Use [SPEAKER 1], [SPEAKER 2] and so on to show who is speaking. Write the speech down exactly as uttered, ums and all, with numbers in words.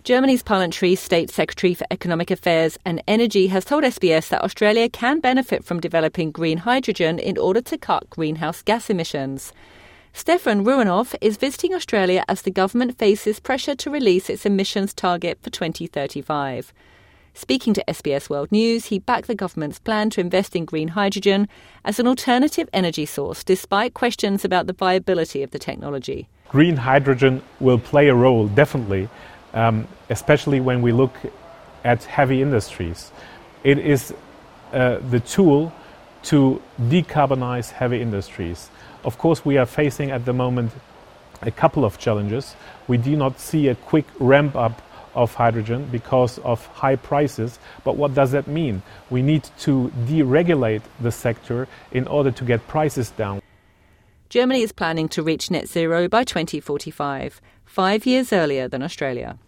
[SPEAKER 1] Germany's Parliamentary State Secretary for Economic Affairs and Energy has told S B S that Australia can benefit from developing green hydrogen in order to cut greenhouse gas emissions. Stefan Ruanov is visiting Australia as the government faces pressure to release its emissions target for twenty thirty-five. Speaking to S B S World News, he backed the government's plan to invest in green hydrogen as an alternative energy source, despite questions about the viability of the technology.
[SPEAKER 2] Green hydrogen will play a role, definitely, um, especially when we look at heavy industries. It is uh, the tool to decarbonize heavy industries. Of course, we are facing at the moment a couple of challenges. We do not see a quick ramp up of hydrogen because of high prices. But what does that mean? We need to deregulate the sector in order to get prices down.
[SPEAKER 1] Germany is planning to reach net zero by twenty forty-five, five years earlier than Australia.